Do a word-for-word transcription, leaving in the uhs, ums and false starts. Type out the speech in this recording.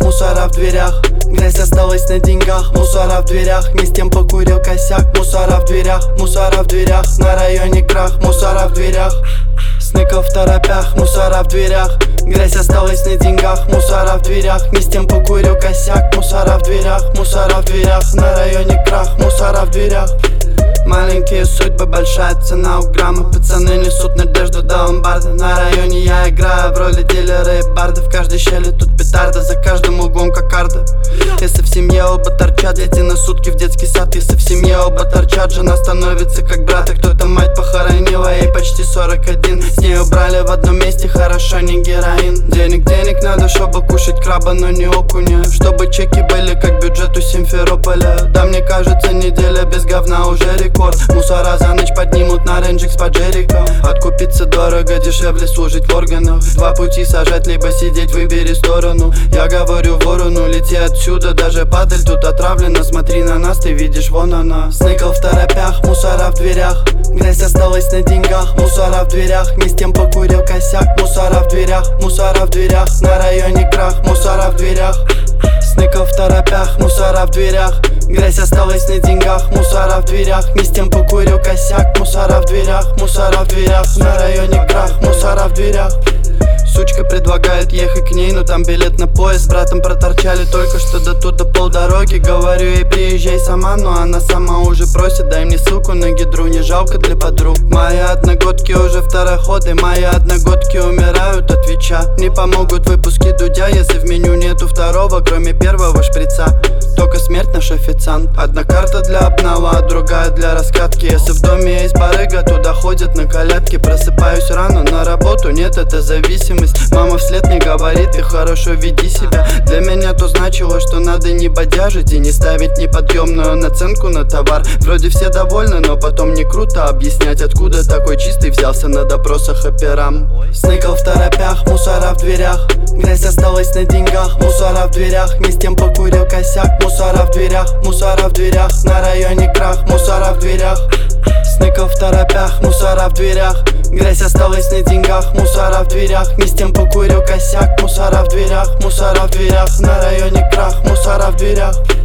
мусора в дверях. Грязь осталась на деньгах, мусора в дверях. Не с тем покурил косяк, мусора в дверях. Мусора в дверях, на районе крах, мусора в дверях. Сныкал в торопях, мусора в дверях. Грязь осталась на деньгах, мусора в дверях. Не с тем покурил косяк, мусора в дверях. Мусора в дверях, на районе крах, мусора в дверях. Маленькие судьбы, большая цена у грамма. Пацаны несут надежду до ломбарда. На районе я играю в роли дилера и барда. В каждой щели тут петарда, за каждым углом кокарда. Если в семье оба торчат, дети на сутки в детский сад. Если в семье оба торчат, жена становится как брат. А кто-то мать похоронила, ей почти сорок один. С ней убрали в одном месте, хорошо, не героин. Денег, денег надо, чтобы кушать краба, но не окуня. Чтобы чеки были как бюджет у Симферополя. Да, мне кажется, неделя без говна уже рекорд. Мусора за ночь поднимут на рейнджик с поджериком. Откупиться дорого, дешевле служить в органах. Два пути сажать, либо сидеть, выбери сторону. Я говорю ворону, лети отсюда, даже падаль тут отравлена. Смотри на нас, ты видишь, вон она. Сныкал в торопях, мусора в дверях. Грязь осталась на деньгах, мусора в дверях. Не с тем покурил косяк, мусора в дверях. Мусора в дверях, на районе крах, мусора в дверях. Сныкал в торопях, мусора в дверях. Грязь осталась на деньгах, мусора в дверях. Не с тем покурил косяк, мусора в дверях. Мусора в дверях, на районе крах, мусора в дверях. Сучка предлагает ехать к ней, но там билет на поезд. С братом проторчали только что до туда полдороги. Говорю ей, приезжай сама, но она сама уже просит. Дай мне ссылку на гидру, не жалко для подруг. Мои одногодки уже второходы, мои одногодки умирают от ВИЧа. Не помогут выпуски Дудя, если в меню нету второго, кроме первого шприца. Только смерть наш официант. Одна карта для обнала, а другая для раскатки. Если в доме есть барыга, туда ходят на колядки. Просыпаюсь рано, на работу нет, это зависимость. Мама вслед не говорит, ты хорошо веди себя. Для меня то значило, что надо не бодяжить и не ставить неподъемную наценку на товар. Вроде все довольны, но потом не круто объяснять, откуда такой чистый взялся на допросах операм. Сныкал в торопях, мусора в дверях. Грязь осталась на деньгах, мусора в дверях. Не с тем покурил косяк, мусора в дверях. Мусора в дверях, на районе крах, мусора в дверях. Сныкал в торопях, мусора в дверях. Грязь осталась на деньгах, мусора в дверях. Не с тем покурил косяк, мусора в дверях. Мусора в дверях, на районе крах, мусора в дверях.